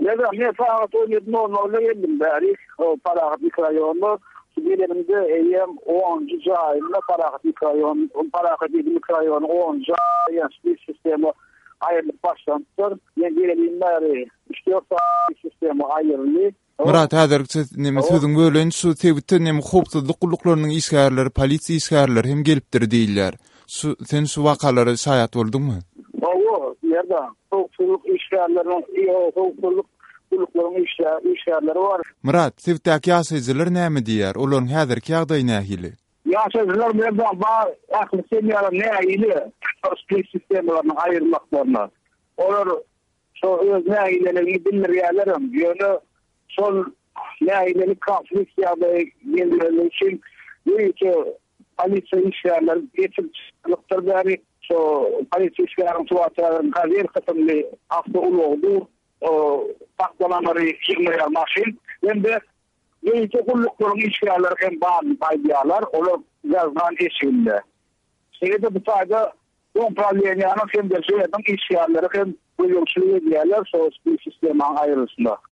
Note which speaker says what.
Speaker 1: Ne saat 17:00'da geldim bari. O Paraklık rayonu. Bilimde eyyem 10. ayında Paraklık rayonu, Paraklık rayonu 10. ayında sistemi ayırlıp başlantıdır. Yengilerin bari 3-4 sistemi ayırlı.
Speaker 2: Murat häzirki näme sözüň bölen şu tebitde näme howpsuzlyk gulluklarının işgärleri, polisiýa işgärleri hem gelipdir diýiller. Sen şu wakalary şaýat boldyňmy?
Speaker 1: O ýerde howpsuzlyk işgärleri, howpsuzlyk gulluklarının işgärleri bar.
Speaker 2: Murat, tebitdäki ýaşaýjylar näme diýär? Olaryň häzirki ýagdaýy nähili?
Speaker 1: Ýaşaýjylar berden ba akly semýara nähili? Sistemlaryny aýyrmaklarına. Olar şu öz nähilerini bildirýärlerim. Ýöne sol nähilelik konflikt ýagdaýy geldirilmek üçin ýöne polisiýa işgärleri geçipdir bäri. So polisiýa işgärlerini tuwatraryň gaýer kysymly hafta ulugdy. O paklanamary ýygmaýar maşyn. Endi ýöne gulluklaryň işgärleri hem baýdýarlar. Olar yazdan eşinde. Şeýle bu taýda kompaniyanyň hem de şeýleň işgärleri hem bu ýolçulyk diýerler, so sistema aýrysynda.